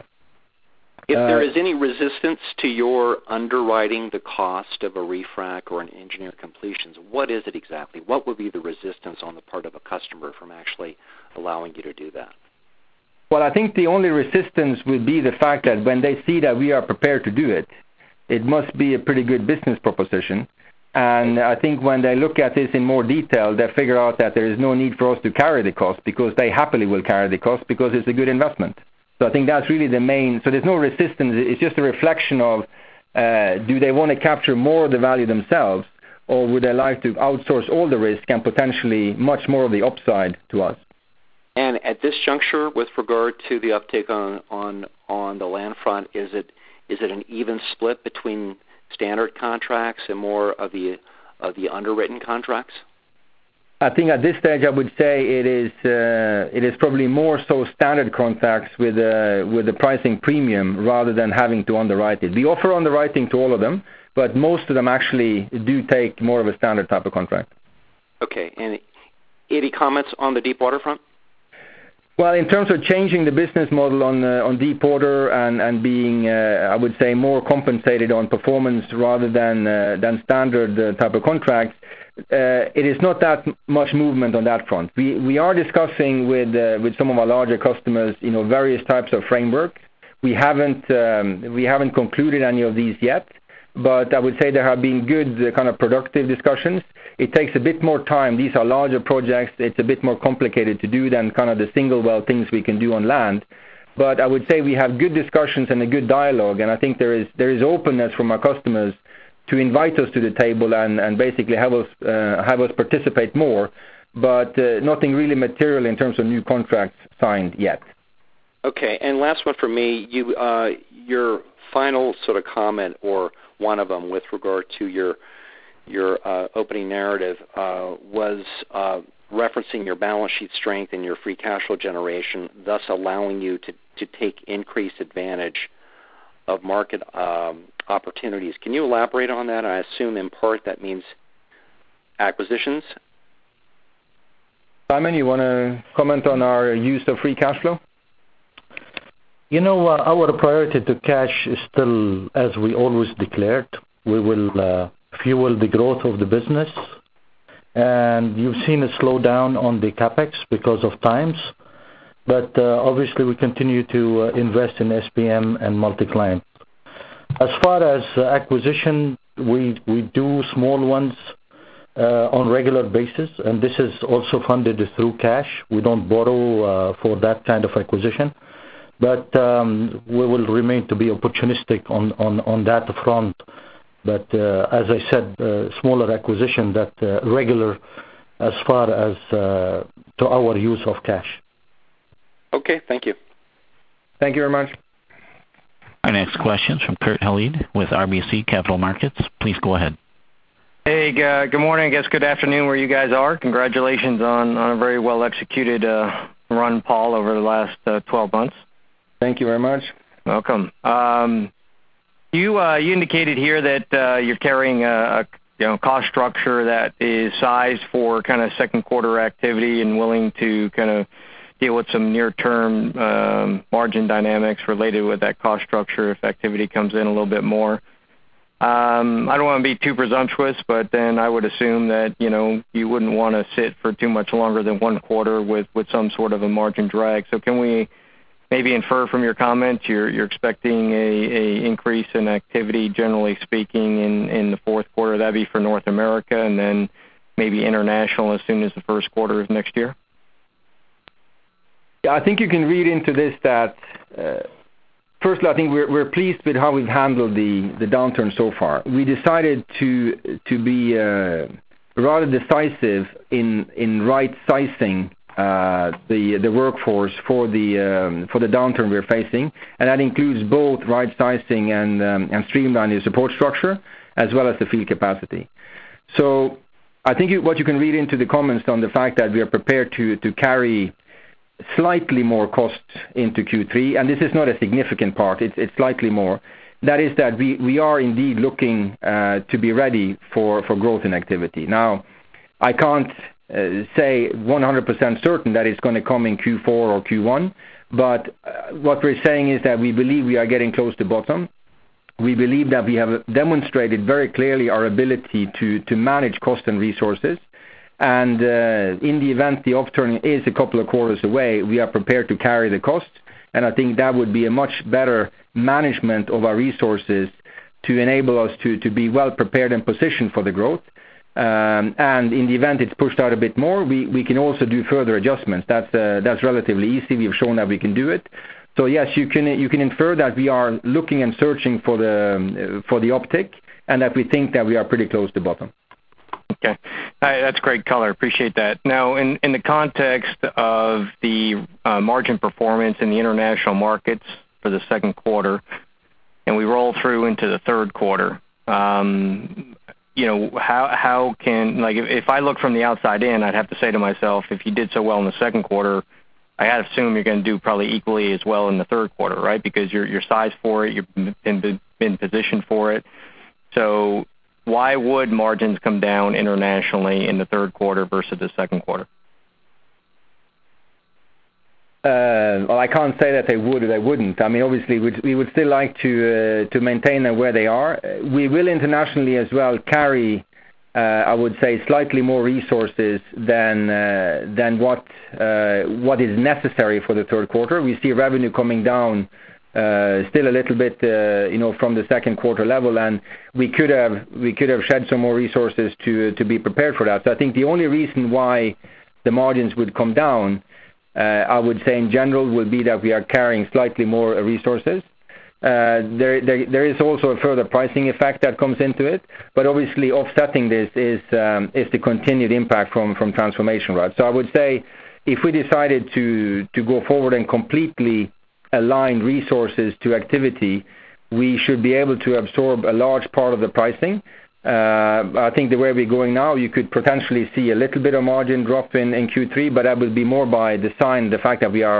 If there uh, is any resistance to your underwriting the cost of a refrac or an engineered completions, what is it exactly? What would be the resistance on the part of a customer from actually allowing you to do that? Well, I think the only resistance would be the fact that when they see that we are prepared to do it, it must be a pretty good business proposition. And I think when they look at this in more detail, they figure out that there is no need for us to carry the cost because they happily will carry the cost because it's a good investment. So I think that's really the main. So there's no resistance. It's just a reflection of uh, do they want to capture more of the value themselves, or would they like to outsource all the risk and potentially much more of the upside to us? And at this juncture, with regard to the uptake on, on, on the land front, is it is it an even split between standard contracts and more of the of the underwritten contracts? I think at this stage I would say it is uh, it is probably more so standard contracts with a, with a pricing premium rather than having to underwrite it. We offer underwriting to all of them, but most of them actually do take more of a standard type of contract. Okay. And any comments on the deep water front? Well, in terms of changing the business model on uh, on deep water and and being, uh, I would say, more compensated on performance rather than uh, than standard uh, type of contracts, uh, it is not that much movement on that front. We we are discussing with uh, with some of our larger customers, you know, various types of framework. We haven't um, we haven't concluded any of these yet, but I would say there have been good uh, kind of productive discussions. It takes a bit more time. These are larger projects. It's a bit more complicated to do than kind of the single well things we can do on land. But I would say we have good discussions and a good dialogue, and I think there is there is openness from our customers to invite us to the table and, and basically have us uh, have us participate more, but uh, nothing really material in terms of new contracts signed yet. Okay, and last one for me. You uh, your final sort of comment, or one of them, with regard to your your uh, opening narrative uh, was uh, referencing your balance sheet strength and your free cash flow generation, thus allowing you to, to take increased advantage of market um, opportunities. Can you elaborate on that? I assume in part that means acquisitions. Simon, you want to comment on our use of free cash flow? You know, uh, our priority to cash is still, as we always declared, we will uh, fuel the growth of the business. And you've seen a slowdown on the capex because of times. But uh, obviously we continue to uh, invest in S P M and multi-client. As far as uh, acquisition, we, we do small ones uh, on regular basis, and this is also funded through cash. We don't borrow uh, for that kind of acquisition. But um, we will remain to be opportunistic on, on, on that front. But uh, as I said, uh, smaller acquisition that uh, regular as far as uh, to our use of cash. Okay, thank you. Thank you very much. Our next question is from Kurt Hallead with R B C Capital Markets. Please go ahead. Hey, uh, good morning. I guess good afternoon where you guys are. Congratulations on, on a very well executed uh, run, Paul, over the last uh, twelve months. Thank you very much. Welcome. Um, you uh, you indicated here that uh, you're carrying a, a you know cost structure that is sized for kind of second quarter activity and willing to kind of deal with some near-term um, margin dynamics related with that cost structure if activity comes in a little bit more. Um, I don't want to be too presumptuous, but then I would assume that you know you wouldn't want to sit for too much longer than one quarter with, with some sort of a margin drag. So can we maybe infer from your comments you're you're expecting a, a increase in activity, generally speaking, in, in the fourth quarter? That'd be for North America, and then maybe international as soon as the first quarter of next year? Yeah, I think you can read into this that, uh, firstly, I think we're, we're pleased with how we've handled the, the downturn so far. We decided to to be uh, rather decisive in in right sizing uh, the the workforce for the um, for the downturn we're facing, and that includes both right sizing and um, and streamlining the support structure as well as the field capacity. So I think you, what you can read into the comments on the fact that we are prepared to to carry slightly more costs into Q three, and this is not a significant part, it's, it's slightly more. That is that we, we are indeed looking uh, to be ready for, for growth in activity. Now, I can't uh, say one hundred percent certain that it's going to come in Q four or Q one, but uh, what we're saying is that we believe we are getting close to bottom. We believe that we have demonstrated very clearly our ability to, to manage cost and resources. And uh, in the event the upturn is a couple of quarters away, we are prepared to carry the cost. And I think that would be a much better management of our resources to enable us to, to be well prepared and positioned for the growth. Um, and in the event it's pushed out a bit more, we, we can also do further adjustments. That's uh, that's relatively easy. We've shown that we can do it. So yes, you can you can infer that we are looking and searching for the uh, for the uptick, and that we think that we are pretty close to bottom. Okay. Right, that's great color. Appreciate that. Now, in, in the context of the uh, margin performance in the international markets for the second quarter, and we roll through into the third quarter, um, you know, how how can, like, if, if I look from the outside in, I'd have to say to myself, if you did so well in the second quarter, I had to assume you're going to do probably equally as well in the third quarter, right? Because you're, you're sized for it, you've been, been positioned for it. So why would margins come down internationally in the third quarter versus the second quarter? Uh, well, I can't say that they would or they wouldn't. I mean, obviously, we'd, we would still like to uh, to maintain them where they are. We will internationally as well carry, uh, I would say, slightly more resources than uh, than what uh, what is necessary for the third quarter. We see revenue coming down Uh, still a little bit, uh, you know, from the second quarter level, and we could have we could have shed some more resources to to be prepared for that. So I think the only reason why the margins would come down, uh, I would say in general, will be that we are carrying slightly more resources. Uh, there, there there is also a further pricing effect that comes into it, but obviously offsetting this is um, is the continued impact from from transformation, right? So I would say if we decided to to go forward and completely align resources to activity, we should be able to absorb a large part of the pricing. Uh, I think the way we're going now, you could potentially see a little bit of margin drop in, in Q three, but that will be more by design, the fact that we are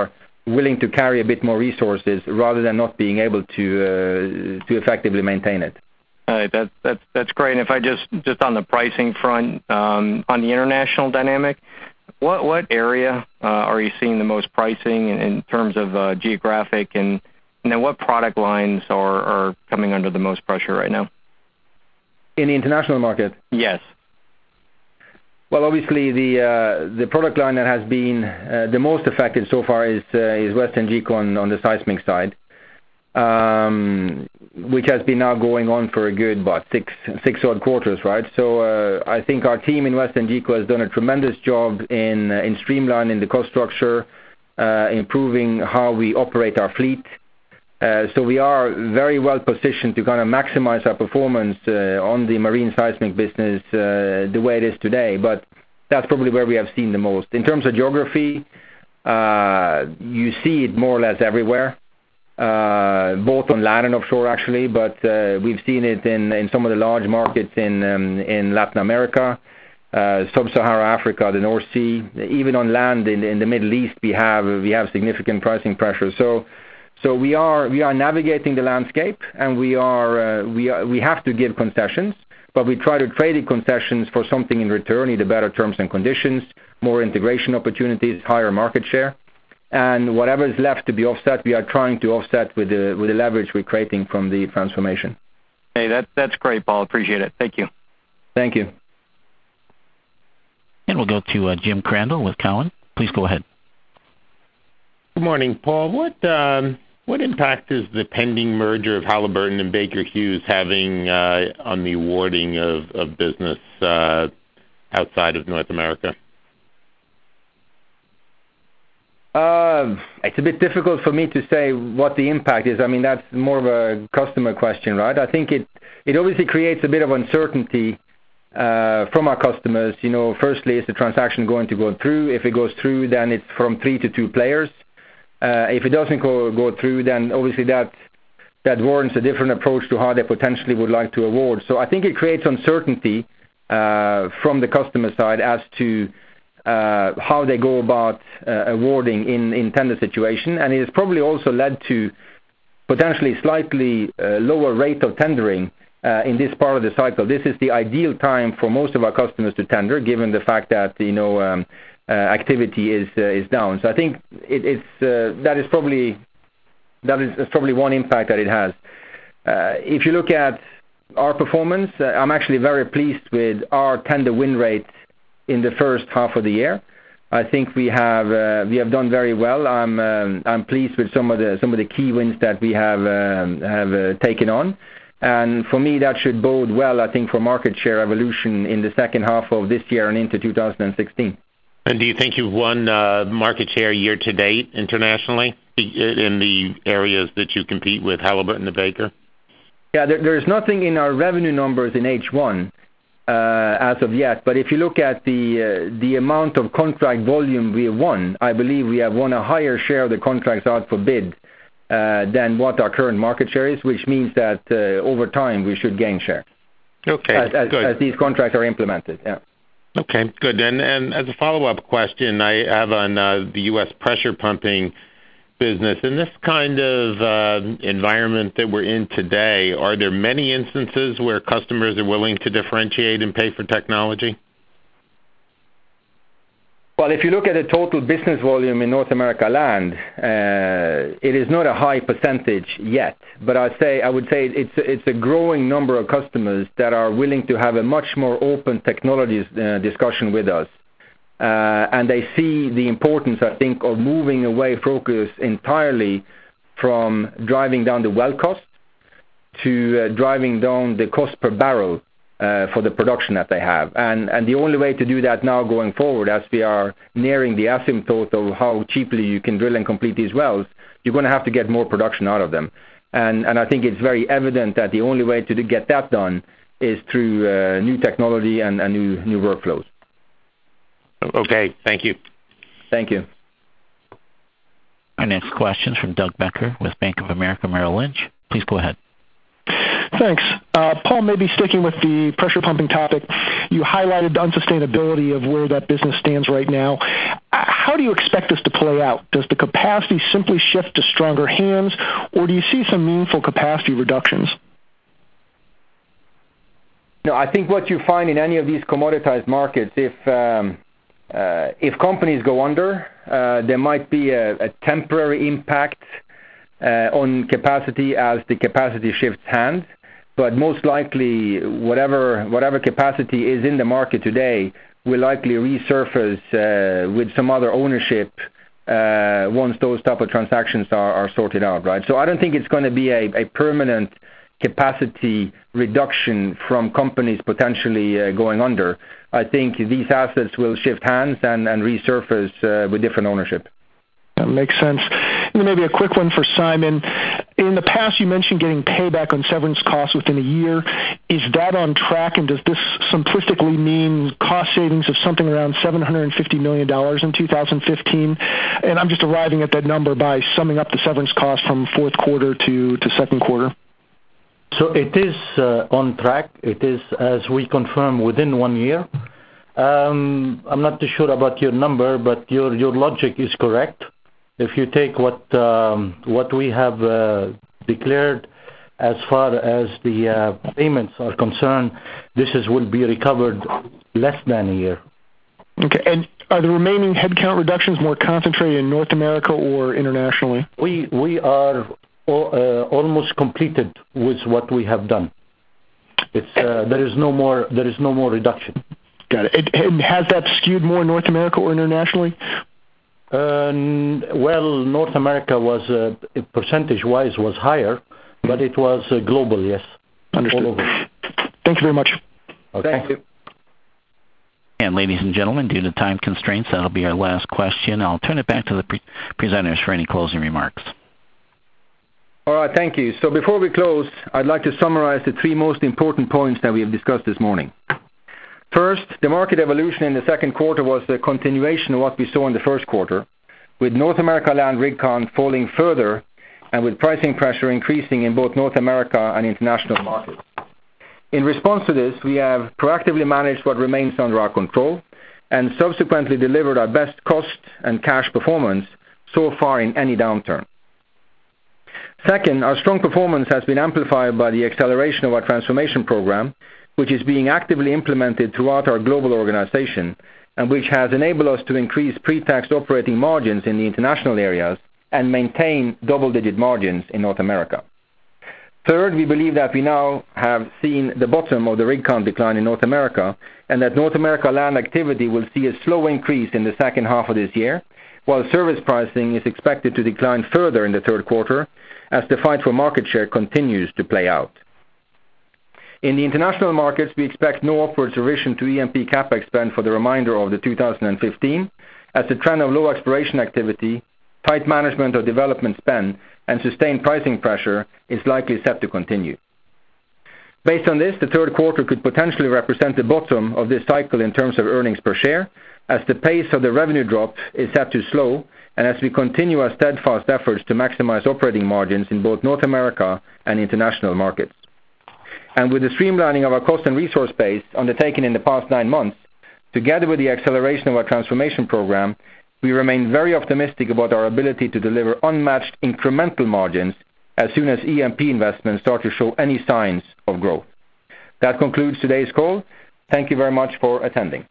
willing to carry a bit more resources rather than not being able to uh, to effectively maintain it. All right, that, that's that's great. And if I just just on the pricing front, um, on the international dynamic, what what area uh, are you seeing the most pricing in, in terms of uh, geographic, and, and then what product lines are, are coming under the most pressure right now? In the international market? Yes. Well, obviously the uh, the product line that has been uh, the most affected so far is uh, is WesternGeco on, on the seismic side, um, which has been now going on for a good about six six odd quarters, right? So uh, I think our team in WesternGeco has done a tremendous job in uh, in streamlining the cost structure, uh, improving how we operate our fleet. Uh, so we are very well positioned to kind of maximize our performance uh, on the marine seismic business uh, the way it is today. But that's probably where we have seen the most. In terms of geography, uh, you see it more or less everywhere, uh, both on land and offshore actually. But uh, we've seen it in, in some of the large markets in um, in Latin America, uh, Sub-Saharan Africa, the North Sea. Even on land in, in the Middle East, we have we have significant pricing pressure. So. So we are we are navigating the landscape, and we are uh, we are, we have to give concessions, but we try to trade the concessions for something in return, either better terms and conditions, more integration opportunities, higher market share, and whatever is left to be offset, we are trying to offset with the with the leverage we're creating from the transformation. Hey, that that's great, Paul. Appreciate it. Thank you. Thank you. And we'll go to uh, Jim Crandall with Cowen. Please go ahead. Good morning, Paul. What um, what impact is the pending merger of Halliburton and Baker Hughes having uh, on the awarding of, of business uh, outside of North America? Uh, it's a bit difficult for me to say what the impact is. I mean, that's more of a customer question, right? I think it, it obviously creates a bit of uncertainty uh, from our customers. You know, firstly, is the transaction going to go through? If it goes through, then it's from three to two players. Uh, if it doesn't go, go through, then obviously that that warrants a different approach to how they potentially would like to award. So I think it creates uncertainty uh, from the customer side as to uh, how they go about uh, awarding in, in tender situation. And it has probably also led to potentially slightly uh, lower rate of tendering uh, in this part of the cycle. This is the ideal time for most of our customers to tender, given the fact that, you know, um, Uh, activity is uh, is down. So I think it, it's uh, that is probably that is probably one impact that it has. Uh, if you look at our performance, uh, I'm actually very pleased with our tender win rate in the first half of the year. I think we have uh, we have done very well. I'm um, I'm pleased with some of the some of the key wins that we have um, have uh, taken on. And for me, that should bode well, I think, for market share evolution in the second half of this year and into two thousand sixteen. And do you think you've won uh, market share year to date internationally in the areas that you compete with Halliburton and Baker? Yeah, there, there's nothing in our revenue numbers in H one uh, as of yet. But if you look at the uh, the amount of contract volume we have won, I believe we have won a higher share of the contracts out for bid uh, than what our current market share is, which means that uh, over time we should gain share. Okay, as, as, good. as these contracts are implemented. Yeah. Okay, good. And, and as a follow-up question, I have on uh, the U S pressure pumping business. In this kind of uh, environment that we're in today, are there many instances where customers are willing to differentiate and pay for technology? Well, if you look at the total business volume in North America land, uh, it is not a high percentage yet. But I'd say I would say it's it's a growing number of customers that are willing to have a much more open technology uh, discussion with us, uh, and they see the importance, I think, of moving away focus entirely from driving down the well cost to uh, driving down the cost per barrel. Uh, for the production that they have. And and the only way to do that now going forward, as we are nearing the asymptote of how cheaply you can drill and complete these wells, you're going to have to get more production out of them. And and I think it's very evident that the only way to get that done is through uh, new technology and, and new new workflows. Okay, thank you. Thank you. Our next question is from Doug Becker with Bank of America Merrill Lynch. Please go ahead. Thanks. Uh, Paul, maybe sticking with the pressure pumping topic, you highlighted the unsustainability of where that business stands right now. Uh, how do you expect this to play out? Does the capacity simply shift to stronger hands, or do you see some meaningful capacity reductions? No, I think what you find in any of these commoditized markets, if um, uh, if companies go under, uh, there might be a, a temporary impact uh, on capacity as the capacity shifts hands. But most likely, whatever whatever capacity is in the market today will likely resurface uh, with some other ownership uh, once those type of transactions are, are sorted out, right? So I don't think it's going to be a, a permanent capacity reduction from companies potentially uh, going under. I think these assets will shift hands and, and resurface uh, with different ownership. That makes sense. And then maybe a quick one for Simon. In the past, you mentioned getting payback on severance costs within a year. Is that on track, and does this simplistically mean cost savings of something around seven hundred fifty million dollars in two thousand fifteen? And I'm just arriving at that number by summing up the severance costs from fourth quarter to, to second quarter. So it is uh, on track. It is, as we confirm, within one year. Um, I'm not too sure about your number, but your, your logic is correct. If you take what um, what we have uh, declared as far as the uh, payments are concerned, this is will be recovered less than a year. Okay, and are the remaining headcount reductions more concentrated in North America or internationally? We we are all, uh, almost completed with what we have done. It's uh, there is no more there is no more reduction. Got it. And has that skewed more North America or internationally? Uh, well, North America was, uh, percentage-wise, was higher, but it was uh, global, yes. Understood. Thank you very much. Okay. Thank you. And ladies and gentlemen, due to time constraints, that'll be our last question. I'll turn it back to the pre- presenters for any closing remarks. All right, thank you. So before we close, I'd like to summarize the three most important points that we have discussed this morning. First, the market evolution in the second quarter was a continuation of what we saw in the first quarter, with North America land rig count falling further and with pricing pressure increasing in both North America and international markets. In response to this, we have proactively managed what remains under our control and subsequently delivered our best cost and cash performance so far in any downturn. Second, our strong performance has been amplified by the acceleration of our transformation program, which is being actively implemented throughout our global organization and which has enabled us to increase pre-tax operating margins in the international areas and maintain double-digit margins in North America. Third, we believe that we now have seen the bottom of the rig count decline in North America and that North America land activity will see a slow increase in the second half of this year, while service pricing is expected to decline further in the third quarter as the fight for market share continues to play out. In the international markets, we expect no upwards revision to E and P capex spend for the remainder of the two thousand fifteen, as the trend of low exploration activity, tight management of development spend, and sustained pricing pressure is likely set to continue. Based on this, the third quarter could potentially represent the bottom of this cycle in terms of earnings per share, as the pace of the revenue drop is set to slow, and as we continue our steadfast efforts to maximize operating margins in both North America and international markets. And with the streamlining of our cost and resource base undertaken in the past nine months, together with the acceleration of our transformation program, we remain very optimistic about our ability to deliver unmatched incremental margins as soon as E and P investments start to show any signs of growth. That concludes today's call. Thank you very much for attending.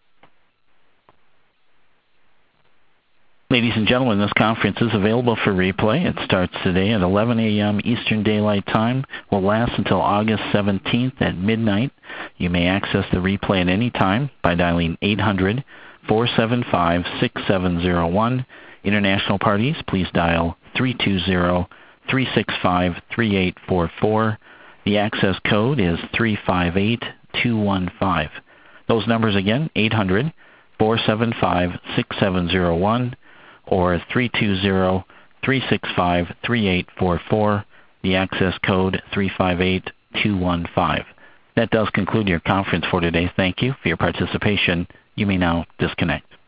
Ladies and gentlemen, this conference is available for replay. It starts today at eleven a.m. Eastern Daylight Time, will last until August seventeenth at midnight. You may access the replay at any time by dialing eight hundred, four seven five, six seven zero one. International parties, please dial three two zero, three six five, three eight four four. The access code is three five eight two one five. Those numbers again, eight hundred, four seven five, six seven zero one. Or three two zero, three six five, three eight four four, the access code three five eight two one five. That does conclude your conference for today. Thank you for your participation. You may now disconnect.